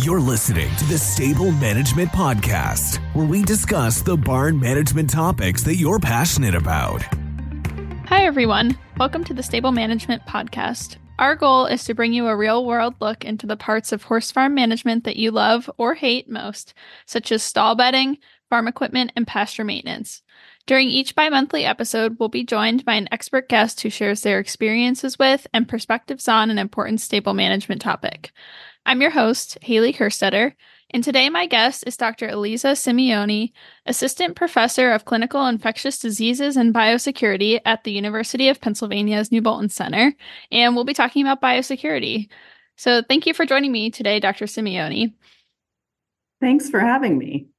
You're listening to the Stable Management Podcast, where we discuss the barn management topics that you're passionate about. Hi, everyone. Welcome to the Stable Management Podcast. Our goal is to bring you a real-world look into the parts of horse farm management that you love or hate most, such as stall bedding, farm equipment, and pasture maintenance. During each bi-monthly episode, we'll be joined by an expert guest who shares their experiences with and perspectives on an important stable management topic. I'm your host, Haley Kerstetter, and today my guest is Dr. Eliza Simeoni, Assistant Professor of Clinical Infectious Diseases and Biosecurity at the University of Pennsylvania's New Bolton Center, and we'll be talking about biosecurity. So thank you for joining me today, Dr. Simeoni. Thanks for having me.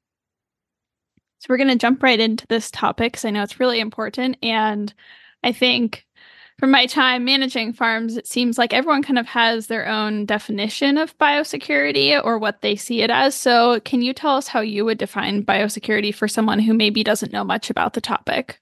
So we're going to jump right into this topic because I know it's really important, and I think from my time managing farms, it seems like everyone kind of has their own definition of biosecurity or what they see it as. So can you tell us how you would define biosecurity for someone who maybe doesn't know much about the topic?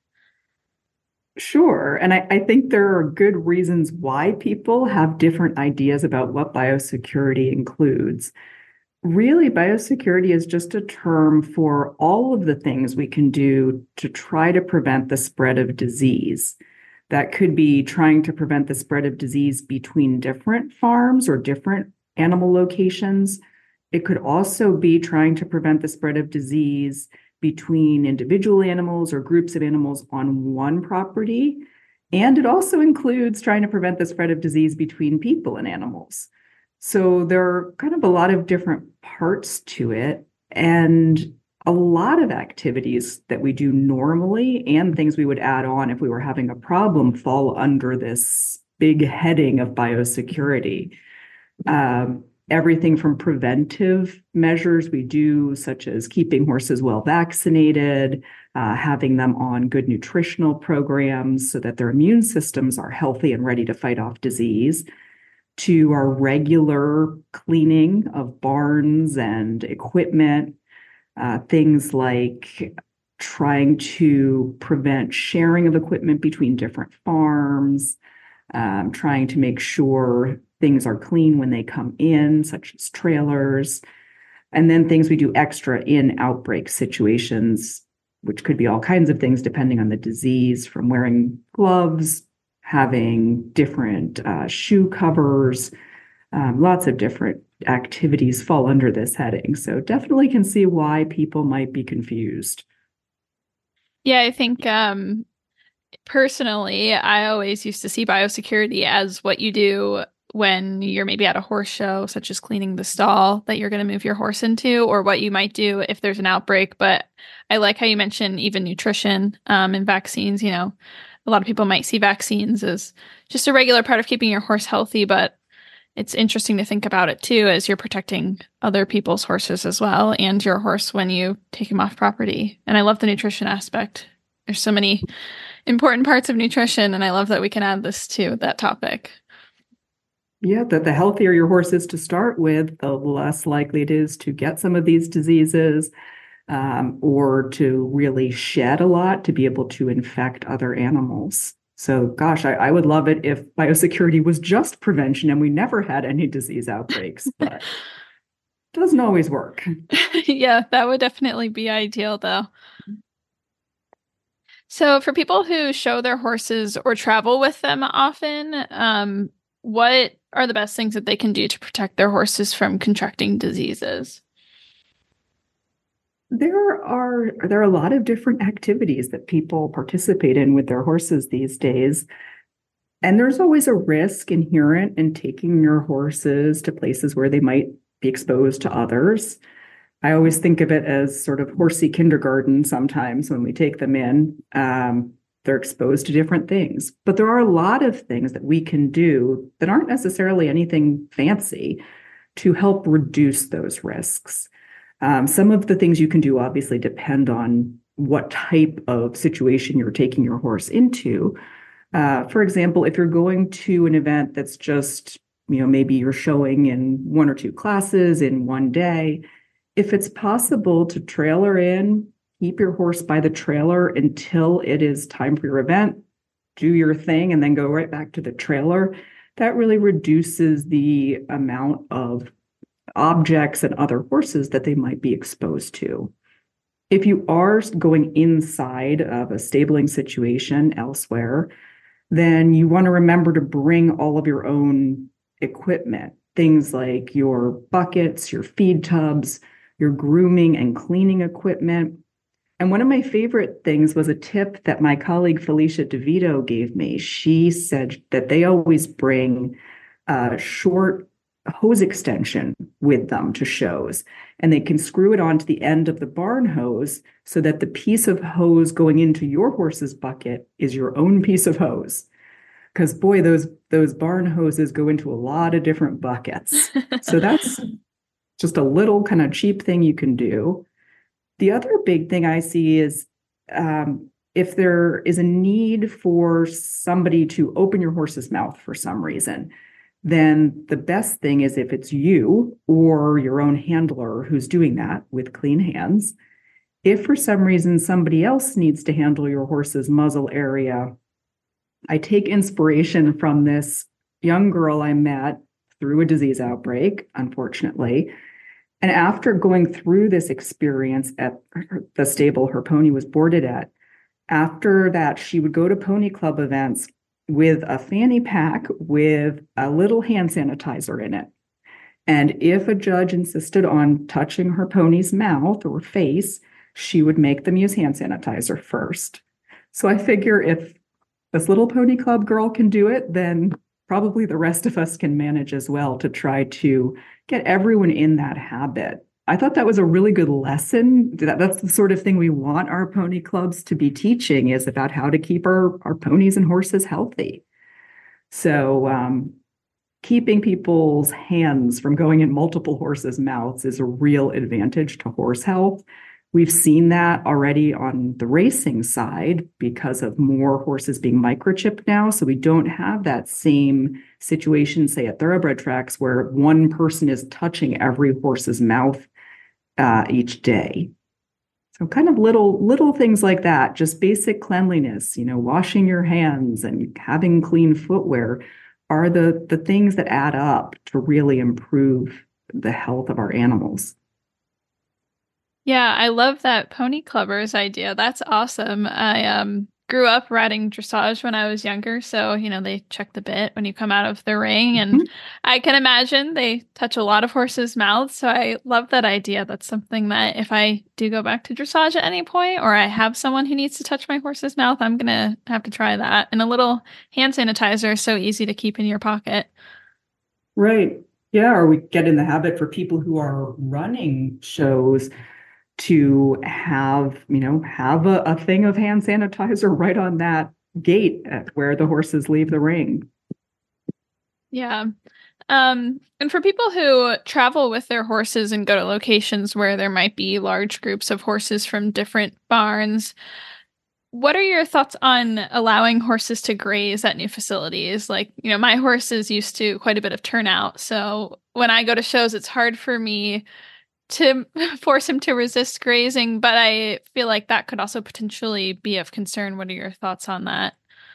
Sure. And I think there are good reasons why people have different ideas about what biosecurity includes. Really, biosecurity is just a term for all of the things we can do to try to prevent the spread of disease. That could be trying to prevent the spread of disease between different farms or different animal locations. It could also be trying to prevent the spread of disease between individual animals or groups of animals on one property. And it also includes trying to prevent the spread of disease between people and animals. So there are kind of a lot of different parts to it. And a lot of activities that we do normally and things we would add on if we were having a problem fall under this big heading of biosecurity. Everything from preventive measures we do, such as keeping horses well vaccinated, having them on good nutritional programs so that their immune systems are healthy and ready to fight off disease, to our regular cleaning of barns and equipment. Things like trying to prevent sharing of equipment between different farms, trying to make sure things are clean when they come in, such as trailers, and then things we do extra in outbreak situations, which could be all kinds of things depending on the disease, from wearing gloves, having different shoe covers, lots of different activities fall under this heading. So definitely can see why people might be confused. Yeah, I think personally, I always used to see biosecurity as what you do when you're maybe at a horse show, such as cleaning the stall that you're going to move your horse into, or what you might do if there's an outbreak. But I like how you mentioned even nutrition and vaccines. You know, a lot of people might see vaccines as just a regular part of keeping your horse healthy, but it's interesting to think about it too, as you're protecting other people's horses as well, and your horse when you take him off property. And I love the nutrition aspect. There's so many important parts of nutrition, and I love that we can add this to that topic. Yeah, that the healthier your horse is to start with, the less likely it is to get some of these diseases, or to really shed a lot to be able to infect other animals. So, gosh, I would love it if biosecurity was just prevention and we never had any disease outbreaks, but it doesn't always work. Yeah, that would definitely be ideal, though. So for people who show their horses or travel with them often, what are the best things that they can do to protect their horses from contracting diseases? There are a lot of different activities that people participate in with their horses these days. And there's always a risk inherent in taking your horses to places where they might be exposed to others. I always think of it as sort of horsey kindergarten sometimes when we take them in. They're exposed to different things. But there are a lot of things that we can do that aren't necessarily anything fancy to help reduce those risks. Some of the things you can do obviously depend on what type of situation you're taking your horse into. For example, if you're going to an event that's just, maybe you're showing in one or two classes in one day, if it's possible to trailer in, keep your horse by the trailer until it is time for your event, do your thing, and then go right back to the trailer, that really reduces the amount of objects and other horses that they might be exposed to. If you are going inside of a stabling situation elsewhere, then you want to remember to bring all of your own equipment, things like your buckets, your feed tubs, your grooming and cleaning equipment. And one of my favorite things was a tip that my colleague Felicia DeVito gave me. She said that they always bring a short hose extension with them to shows, and they can screw it onto the end of the barn hose so that the piece of hose going into your horse's bucket is your own piece of hose. Because boy, those barn hoses go into a lot of different buckets. So that's just a little kind of cheap thing you can do. The other big thing I see is if there is a need for somebody to open your horse's mouth for some reason, then the best thing is if it's you or your own handler who's doing that with clean hands. If for some reason somebody else needs to handle your horse's muzzle area, I take inspiration from this young girl I met through a disease outbreak, unfortunately. And after going through this experience at the stable her pony was boarded at, after that, she would go to pony club events with a fanny pack with a little hand sanitizer in it. And if a judge insisted on touching her pony's mouth or face, she would make them use hand sanitizer first. So I figure if this little pony club girl can do it, then probably the rest of us can manage as well to try to get everyone in that habit. I thought that was a really good lesson. That's the sort of thing we want our pony clubs to be teaching, is about how to keep our ponies and horses healthy. So keeping people's hands from going in multiple horses' mouths is a real advantage to horse health. We've seen that already on the racing side because of more horses being microchipped now. So we don't have that same situation, say, at thoroughbred tracks where one person is touching every horse's mouth each day. So kind of little things like that, just basic cleanliness, washing your hands and having clean footwear are the things that add up to really improve the health of our animals. Yeah, I love that pony clubbers idea. That's awesome. I grew up riding dressage when I was younger, so they check the bit when you come out of the ring, and I can imagine they touch a lot of horses' mouths. So I love that idea. That's something that if I do go back to dressage at any point, or I have someone who needs to touch my horse's mouth, I'm gonna have to try that. And a little hand sanitizer is so easy to keep in your pocket. Right. Yeah. Or we get in the habit for people who are running shows to have a thing of hand sanitizer right on that gate at where the horses leave the ring. Yeah. And for people who travel with their horses and go to locations where there might be large groups of horses from different barns, what are your thoughts on allowing horses to graze at new facilities? Like, my horse is used to quite a bit of turnout. So when I go to shows, it's hard for me to force him to resist grazing, but I feel like that could also potentially be of concern. What are your thoughts on that?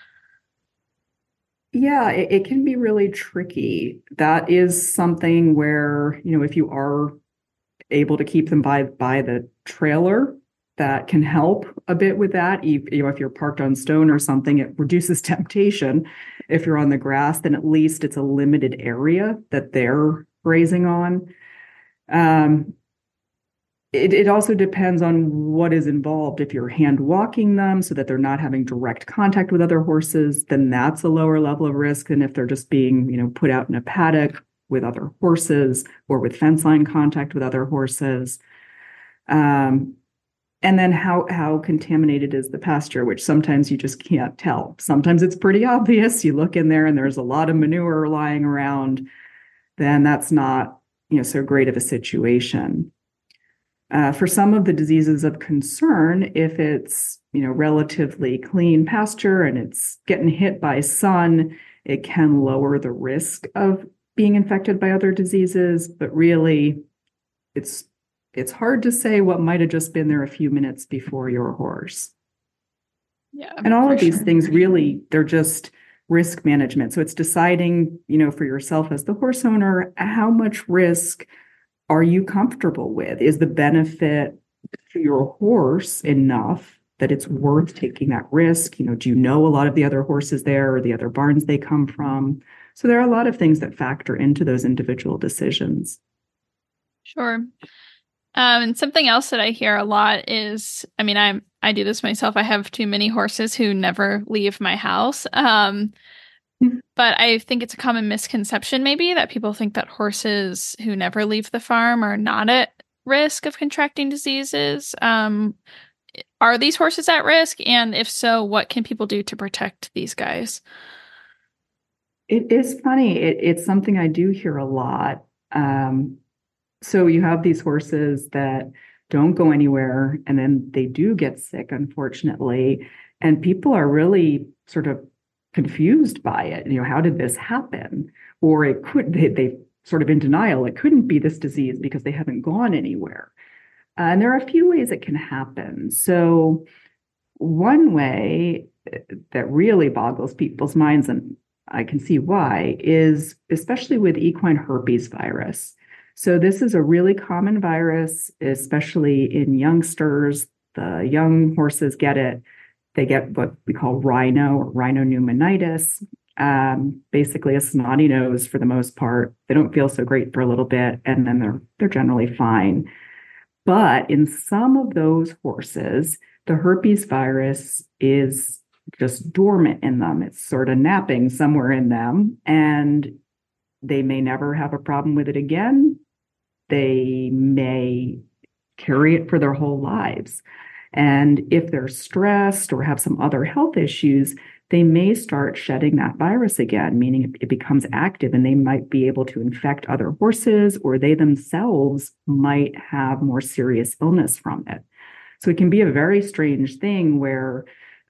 Yeah, it can be really tricky. That is something where, if you are able to keep them by the trailer, that can help a bit with that. If you're parked on stone or something, it reduces temptation. If you're on the grass, then at least it's a limited area that they're grazing on. It also depends on what is involved. If you're hand walking them so that they're not having direct contact with other horses, then that's a lower level of risk than if they're just being, put out in a paddock with other horses or with fence line contact with other horses. And then how contaminated is the pasture, which sometimes you just can't tell. Sometimes it's pretty obvious. You look in there and there's a lot of manure lying around. Then that's not, so great of a situation. For some of the diseases of concern, if it's relatively clean pasture and it's getting hit by sun, it can lower the risk of being infected by other diseases. But really, it's hard to say what might have just been there a few minutes before your horse. Yeah, and all of these things really, they're just risk management. So it's deciding, for yourself as the horse owner, how much risk are you comfortable with? Is the benefit to your horse enough that it's worth taking that risk? Do you know a lot of the other horses there or the other barns they come from? So there are a lot of things that factor into those individual decisions. Sure. And something else that I hear a lot is, I do this myself. I have too many horses who never leave my house. But I think it's a common misconception maybe that people think that horses who never leave the farm are not at risk of contracting diseases. Are these horses at risk? And if so, what can people do to protect these guys? It is funny. It's something I do hear a lot. So you have these horses that don't go anywhere, and then they do get sick, unfortunately. And people are really sort of confused by it. How did this happen? Or they sort of in denial, it couldn't be this disease because they haven't gone anywhere. And there are a few ways it can happen. So one way that really boggles people's minds, and I can see why, is especially with equine herpes virus. So this is a really common virus, especially in youngsters. The young horses get it. They get what we call rhino or rhinopneumonitis, basically a snotty nose for the most part. They don't feel so great for a little bit, and then they're generally fine. But in some of those horses, the herpes virus is just dormant in them. It's sort of napping somewhere in them, and they may never have a problem with it again. They may carry it for their whole lives. And if they're stressed or have some other health issues, they may start shedding that virus again, meaning it becomes active and they might be able to infect other horses, or they themselves might have more serious illness from it. So it can be a very strange thing where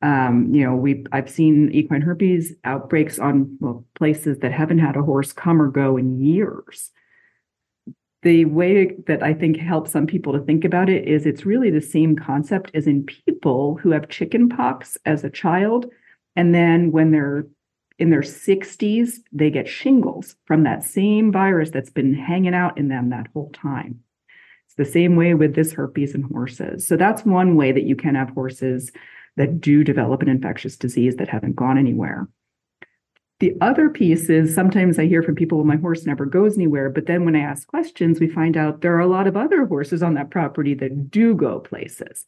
I've seen equine herpes outbreaks on places that haven't had a horse come or go in years. The way that I think helps some people to think about it is it's really the same concept as in people who have chicken pox as a child. And then when they're in their 60s, they get shingles from that same virus that's been hanging out in them that whole time. It's the same way with this herpes in horses. So that's one way that you can have horses that do develop an infectious disease that haven't gone anywhere. The other piece is sometimes I hear from people, well, my horse never goes anywhere. But then when I ask questions, we find out there are a lot of other horses on that property that do go places.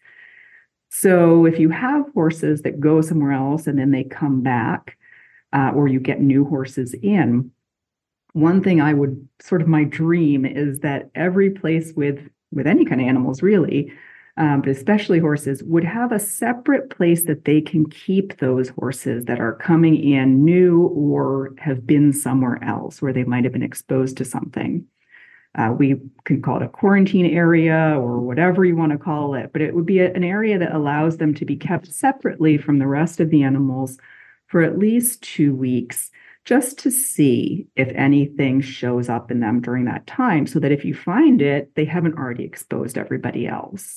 So if you have horses that go somewhere else and then they come back, or you get new horses in, one thing my dream is that every place with any kind of animals really, but especially horses, would have a separate place that they can keep those horses that are coming in new or have been somewhere else where they might have been exposed to something. We can call it a quarantine area or whatever you want to call it, but it would be an area that allows them to be kept separately from the rest of the animals for at least 2 weeks, just to see if anything shows up in them during that time, so that if you find it, they haven't already exposed everybody else.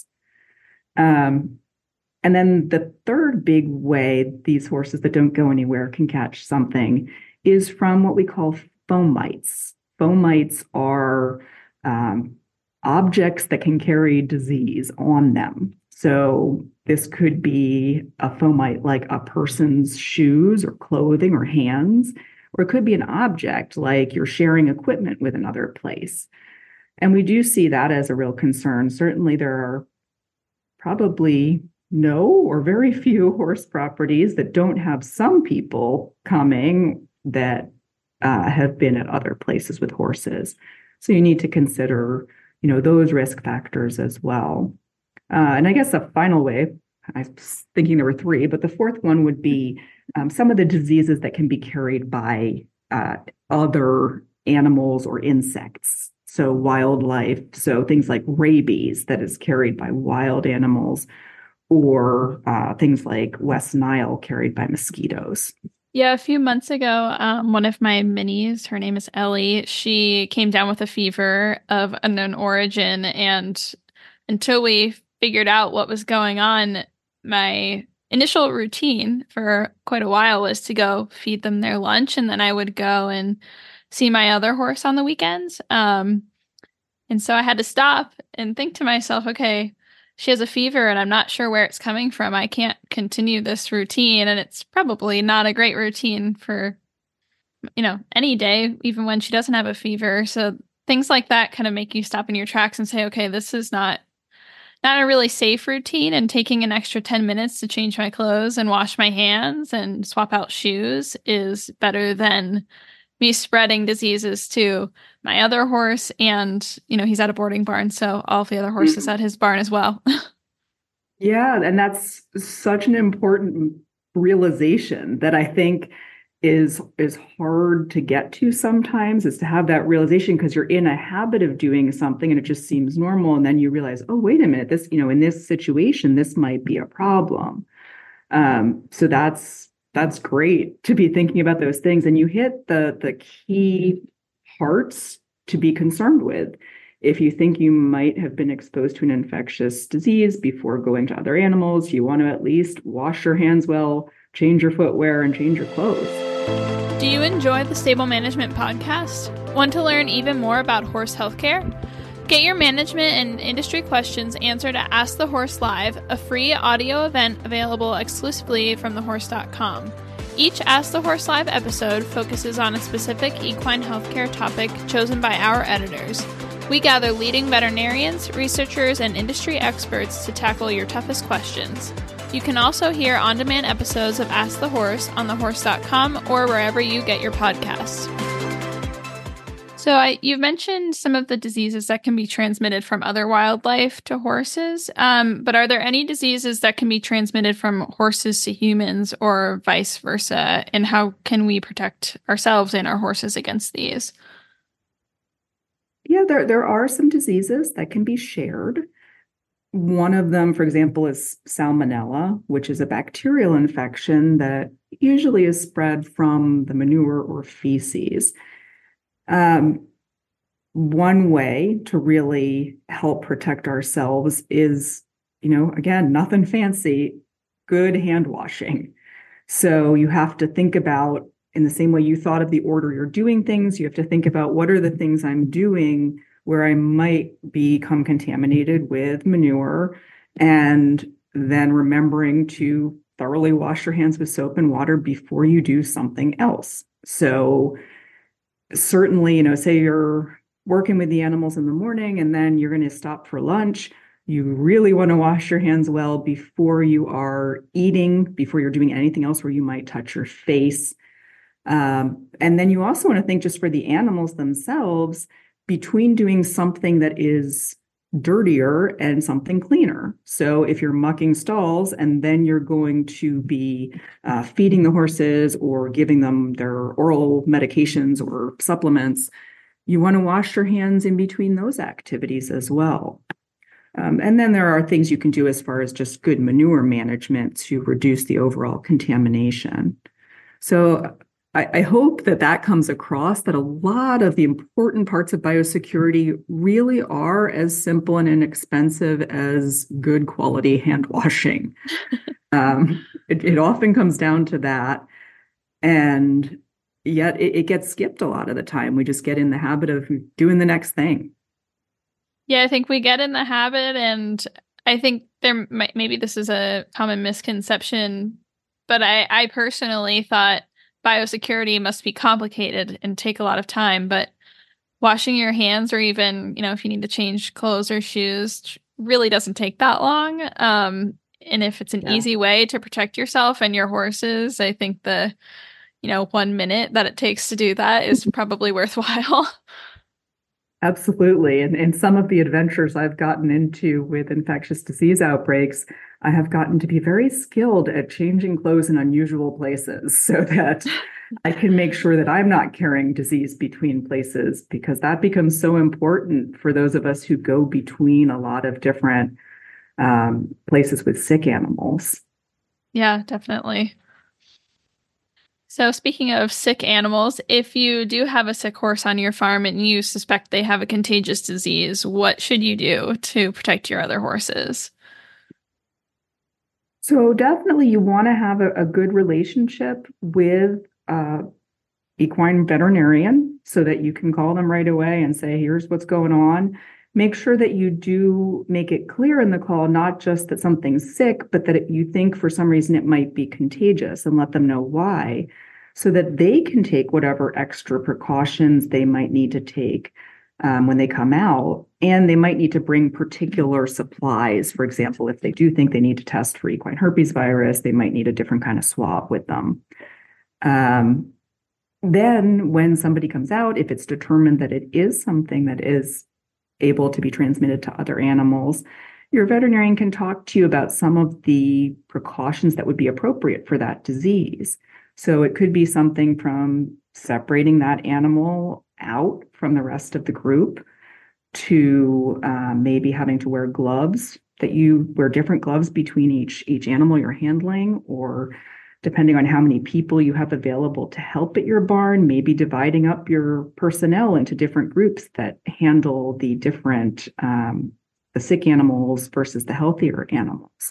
And then the third big way these horses that don't go anywhere can catch something is from what we call fomites. Fomites are objects that can carry disease on them. So this could be a fomite like a person's shoes or clothing or hands, or it could be an object like you're sharing equipment with another place. And we do see that as a real concern. Certainly there are probably no or very few horse properties that don't have some people coming that have been at other places with horses. So you need to consider, those risk factors as well. And I guess a final way, I was thinking there were three, but the fourth one would be some of the diseases that can be carried by other animals or insects. So wildlife, so things like rabies that is carried by wild animals, or things like West Nile carried by mosquitoes. Yeah, a few months ago, one of my minis, her name is Ellie, she came down with a fever of unknown origin. And until we figured out what was going on, my initial routine for quite a while was to go feed them their lunch. And then I would go and see my other horse on the weekends. And so I had to stop and think to myself, okay, she has a fever and I'm not sure where it's coming from. I can't continue this routine. And it's probably not a great routine for, any day, even when she doesn't have a fever. So things like that kind of make you stop in your tracks and say, okay, this is not a really safe routine, and taking an extra 10 minutes to change my clothes and wash my hands and swap out shoes is better than me spreading diseases to my other horse. And, he's at a boarding barn, so all of the other horses at his barn as well. Yeah, and that's such an important realization that I think is hard to get to sometimes, is to have that realization, because you're in a habit of doing something and it just seems normal, and then you realize, oh, wait a minute, this, in this situation, this might be a problem. So that's great to be thinking about those things, and you hit the key parts to be concerned with. If you think you might have been exposed to an infectious disease before going to other animals, you want to at least wash your hands well, change your footwear, and change your clothes. Do you enjoy the Stable Management Podcast? Want to learn even more about horse healthcare? Get your management and industry questions answered at Ask the Horse Live, a free audio event available exclusively from thehorse.com. Each Ask the Horse Live episode focuses on a specific equine healthcare topic chosen by our editors. We gather leading veterinarians, researchers, and industry experts to tackle your toughest questions. You can also hear on-demand episodes of Ask the Horse on thehorse.com or wherever you get your podcasts. So you've mentioned some of the diseases that can be transmitted from other wildlife to horses, but are there any diseases that can be transmitted from horses to humans or vice versa? And how can we protect ourselves and our horses against these? Yeah, there are some diseases that can be shared. One of them, for example, is Salmonella, which is a bacterial infection that usually is spread from the manure or feces. One way to really help protect ourselves is, again, nothing fancy, good hand washing. So you have to think about, in the same way you thought of the order you're doing things, you have to think about, what are the things I'm doing where I might become contaminated with manure, and then remembering to thoroughly wash your hands with soap and water before you do something else. So certainly, say you're working with the animals in the morning and then you're going to stop for lunch, you really want to wash your hands well before you are eating, before you're doing anything else where you might touch your face. And then you also want to think, just for the animals themselves, between doing something that is dirtier and something cleaner. So if you're mucking stalls and then you're going to be feeding the horses or giving them their oral medications or supplements, you want to wash your hands in between those activities as well. And then there are things you can do as far as just good manure management to reduce the overall contamination. So I hope that comes across, that a lot of the important parts of biosecurity really are as simple and inexpensive as good quality hand washing. It often comes down to that. And yet it gets skipped a lot of the time. We just get in the habit of doing the next thing. Yeah, I think we get in the habit, and I think maybe this is a common misconception, but I personally thought biosecurity must be complicated and take a lot of time, but washing your hands, or even, if you need to change clothes or shoes, really doesn't take that long. And if it's an easy way to protect yourself and your horses, I think the 1 minute that it takes to do that is probably worthwhile. Absolutely. And some of the adventures I've gotten into with infectious disease outbreaks, I have gotten to be very skilled at changing clothes in unusual places so that I can make sure that I'm not carrying disease between places, because that becomes so important for those of us who go between a lot of different places with sick animals. Yeah, definitely. So speaking of sick animals, if you do have a sick horse on your farm and you suspect they have a contagious disease, what should you do to protect your other horses? So definitely you want to have a good relationship with equine veterinarian so that you can call them right away and say, here's what's going on. make sure that you do make it clear in the call, not just that something's sick, but that you think for some reason it might be contagious, and let them know why, so that they can take whatever extra precautions they might need to take when they come out. And they might need to bring particular supplies. For example, if they do think they need to test for equine herpes virus, they might need a different kind of swab with them. Then when somebody comes out, if it's determined that it is something that is able to be transmitted to other animals, your veterinarian can talk to you about some of the precautions that would be appropriate for that disease. So it could be something from separating that animal out from the rest of the group to maybe having to wear gloves, that you wear different gloves between each animal you're handling, or depending on how many people you have available to help at your barn, maybe dividing up your personnel into different groups that handle the different, the sick animals versus the healthier animals.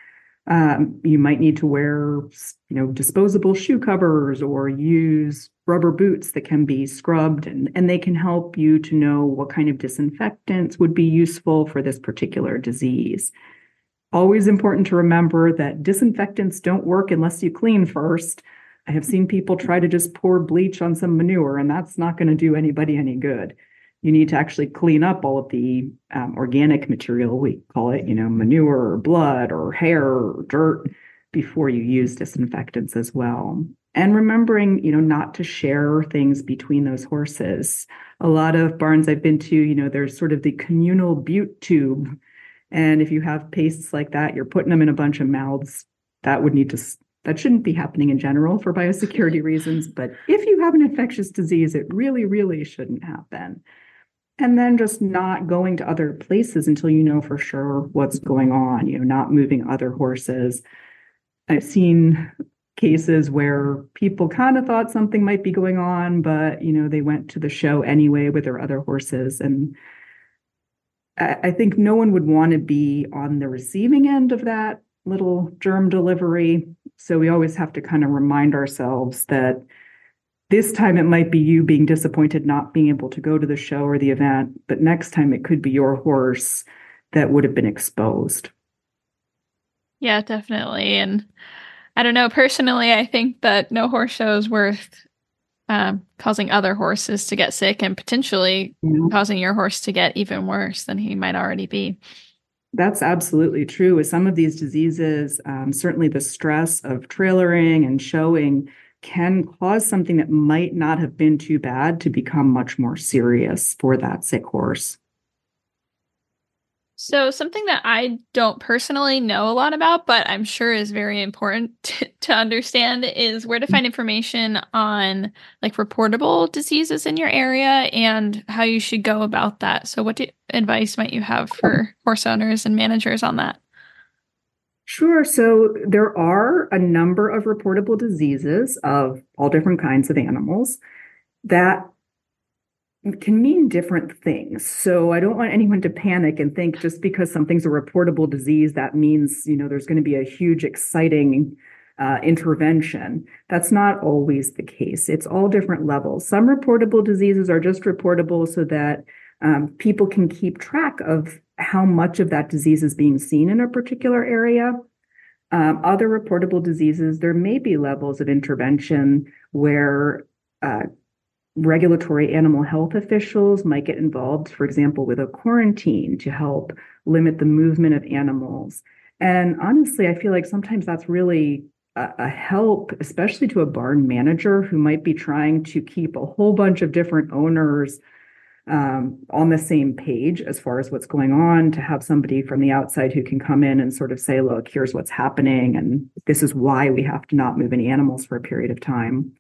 You might need to wear, disposable shoe covers, or use rubber boots that can be scrubbed, and they can help you to know what kind of disinfectants would be useful for this particular disease. Always important to remember that disinfectants don't work unless you clean first. I have seen people try to just pour bleach on some manure, and that's not going to do anybody any good. You need to actually clean up all of the organic material, we call it, manure or blood or hair or dirt, before you use disinfectants as well. And remembering, not to share things between those horses. A lot of barns I've been to, there's sort of the communal bute tube. And if you have pastes like that, you're putting them in a bunch of mouths. That shouldn't be happening in general for biosecurity reasons. But if you have an infectious disease, it really, really shouldn't happen. And then just not going to other places until you know for sure what's going on, not moving other horses. I've seen cases where people kind of thought something might be going on, but, they went to the show anyway with their other horses. And I think no one would want to be on the receiving end of that little germ delivery. So we always have to kind of remind ourselves that this time it might be you being disappointed not being able to go to the show or the event, but next time it could be your horse that would have been exposed. Yeah, definitely. And I don't know, personally, I think that no horse show is worth causing other horses to get sick and potentially causing your horse to get even worse than he might already be. That's absolutely true. With some of these diseases, certainly the stress of trailering and showing can cause something that might not have been too bad to become much more serious for that sick horse. So something that I don't personally know a lot about, but I'm sure is very important to understand, is where to find information on reportable diseases in your area and how you should go about that. So what advice might you have for horse owners and managers on that? Sure. So there are a number of reportable diseases of all different kinds of animals that can mean different things. So I don't want anyone to panic and think just because something's a reportable disease, that means, there's going to be a huge, exciting intervention. That's not always the case. It's all different levels. Some reportable diseases are just reportable so that people can keep track of how much of that disease is being seen in a particular area. Other reportable diseases, there may be levels of intervention where regulatory animal health officials might get involved, for example, with a quarantine to help limit the movement of animals. And honestly, I feel like sometimes that's really a help, especially to a barn manager who might be trying to keep a whole bunch of different owners on the same page as far as what's going on, to have somebody from the outside who can come in and sort of say, look, here's what's happening, and this is why we have to not move any animals for a period of time.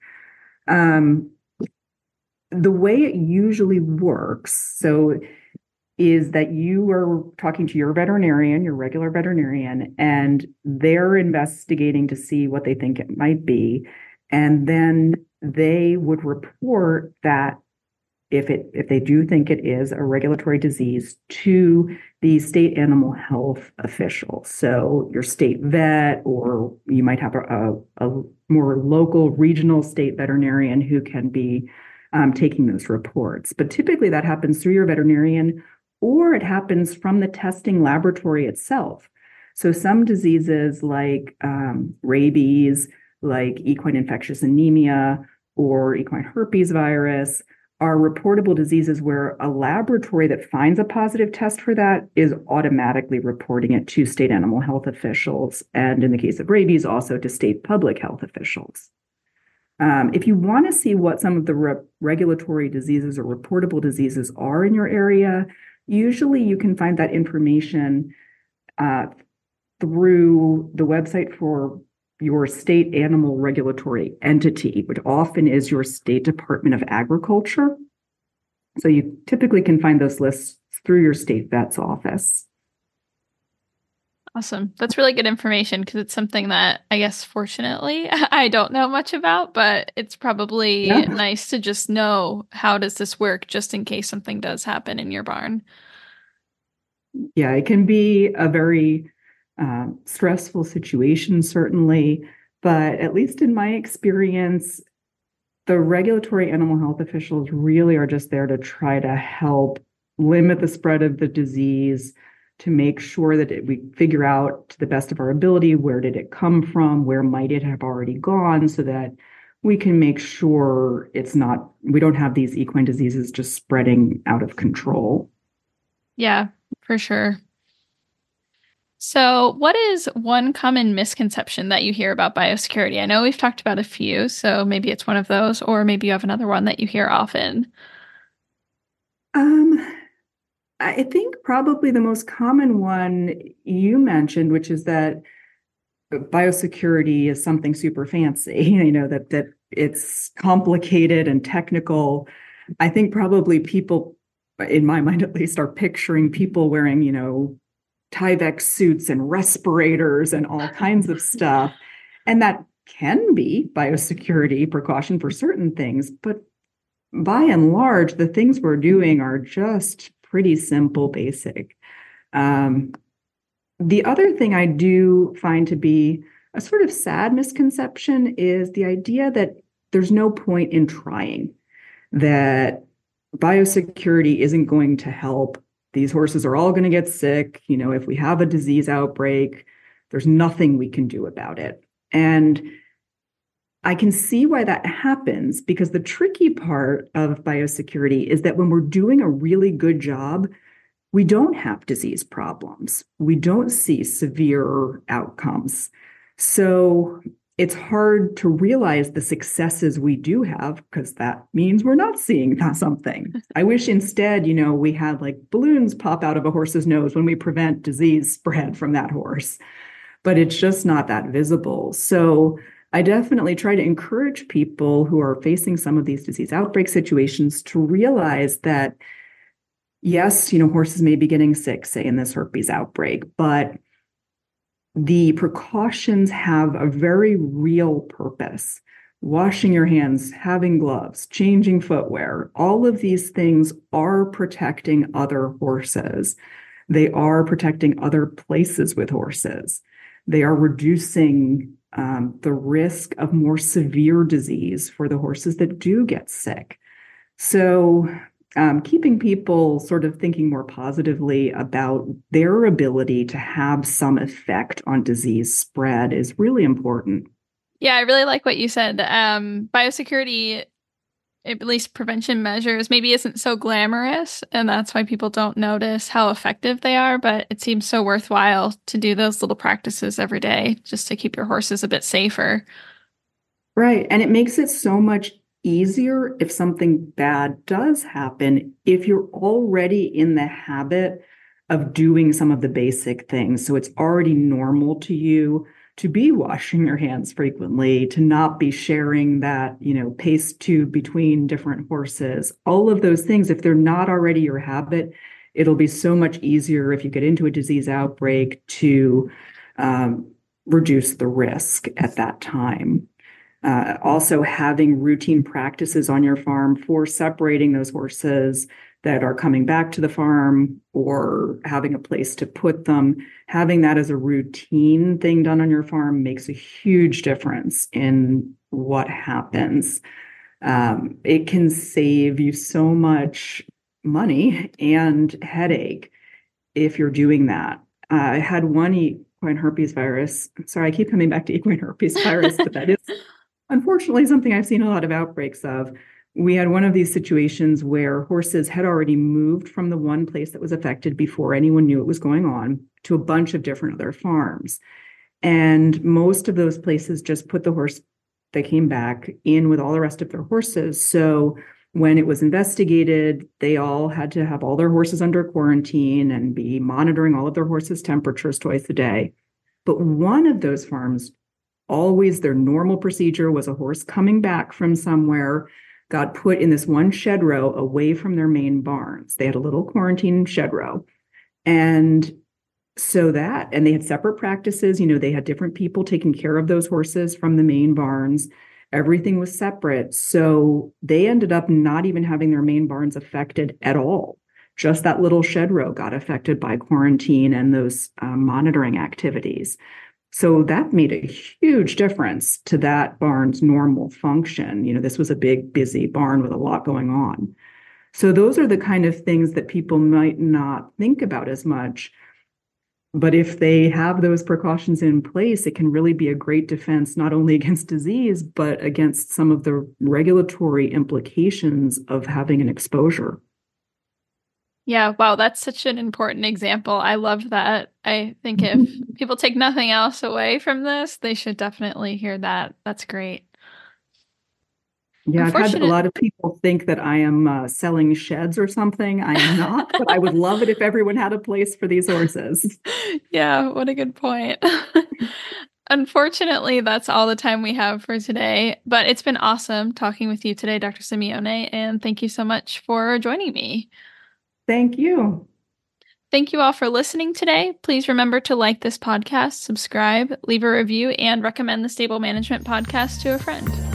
The way it usually works, is that you are talking to your veterinarian, your regular veterinarian, and they're investigating to see what they think it might be. And then they would report that if they do think it is a regulatory disease to the state animal health official. So your state vet, or you might have a more local regional state veterinarian who can be taking those reports. But typically that happens through your veterinarian or it happens from the testing laboratory itself. So some diseases like rabies, like equine infectious anemia or equine herpes virus are reportable diseases where a laboratory that finds a positive test for that is automatically reporting it to state animal health officials. And in the case of rabies, also to state public health officials. If you want to see what some of the regulatory diseases or reportable diseases are in your area, usually you can find that information through the website for your state animal regulatory entity, which often is your state Department of Agriculture. So you typically can find those lists through your state vet's office. Awesome. That's really good information because it's something that I guess, fortunately, I don't know much about, but it's probably nice to just know how does this work just in case something does happen in your barn. Yeah, it can be a very stressful situation, certainly, but at least in my experience, the regulatory animal health officials really are just there to try to help limit the spread of the disease, to make sure that we figure out to the best of our ability, where did it come from, where might it have already gone, so that we can make sure we don't have these equine diseases just spreading out of control. Yeah, for sure. So what is one common misconception that you hear about biosecurity? I know we've talked about a few, so maybe it's one of those, or maybe you have another one that you hear often. I think probably the most common one you mentioned, which is that biosecurity is something super fancy, that it's complicated and technical. I think probably people, in my mind at least, are picturing people wearing, Tyvek suits and respirators and all kinds of stuff. And that can be biosecurity precaution for certain things. But by and large, the things we're doing are just pretty simple, basic. The other thing I do find to be a sort of sad misconception is the idea that there's no point in trying, that biosecurity isn't going to help. These horses are all going to get sick. If we have a disease outbreak, there's nothing we can do about it. And I can see why that happens, because the tricky part of biosecurity is that when we're doing a really good job, we don't have disease problems. We don't see severe outcomes. So it's hard to realize the successes we do have, because that means we're not seeing something. I wish instead, we had like balloons pop out of a horse's nose when we prevent disease spread from that horse, but it's just not that visible. So I definitely try to encourage people who are facing some of these disease outbreak situations to realize that, yes, horses may be getting sick, say in this herpes outbreak, but the precautions have a very real purpose. Washing your hands, having gloves, changing footwear, all of these things are protecting other horses. They are protecting other places with horses. They are reducing the risk of more severe disease for the horses that do get sick. So keeping people sort of thinking more positively about their ability to have some effect on disease spread is really important. Yeah, I really like what you said. Biosecurity, at least prevention measures, maybe isn't so glamorous, and that's why people don't notice how effective they are, but it seems so worthwhile to do those little practices every day just to keep your horses a bit safer. Right. And it makes it so much easier if something bad does happen, if you're already in the habit of doing some of the basic things. So it's already normal to you to be washing your hands frequently, to not be sharing that, paste tube between different horses. All of those things, if they're not already your habit, it'll be so much easier if you get into a disease outbreak to reduce the risk at that time. Also having routine practices on your farm for separating those horses that are coming back to the farm, or having a place to put them, having that as a routine thing done on your farm makes a huge difference in what happens. It can save you so much money and headache if you're doing that. I had one equine herpes virus. Sorry, I keep coming back to equine herpes virus, but that is unfortunately something I've seen a lot of outbreaks of. We had one of these situations where horses had already moved from the one place that was affected before anyone knew it was going on to a bunch of different other farms. And most of those places just put the horse that came back in with all the rest of their horses. So when it was investigated, they all had to have all their horses under quarantine and be monitoring all of their horses' temperatures twice a day. But one of those farms, always their normal procedure was a horse coming back from somewhere got put in this one shed row away from their main barns. They had a little quarantine shed row. And and they had separate practices. They had different people taking care of those horses from the main barns. Everything was separate. So they ended up not even having their main barns affected at all. Just that little shed row got affected by quarantine and those monitoring activities. So that made a huge difference to that barn's normal function. This was a big, busy barn with a lot going on. So those are the kind of things that people might not think about as much. But if they have those precautions in place, it can really be a great defense, not only against disease, but against some of the regulatory implications of having an exposure. Yeah, wow, that's such an important example. I love that. I think if people take nothing else away from this, they should definitely hear that. That's great. Yeah, I've had a lot of people think that I am selling sheds or something. I am not, but I would love it if everyone had a place for these horses. Yeah, what a good point. Unfortunately, that's all the time we have for today, but it's been awesome talking with you today, Dr. Simeone, and thank you so much for joining me. Thank you. Thank you all for listening today. Please remember to like this podcast, subscribe, leave a review, and recommend the Stable Management Podcast to a friend.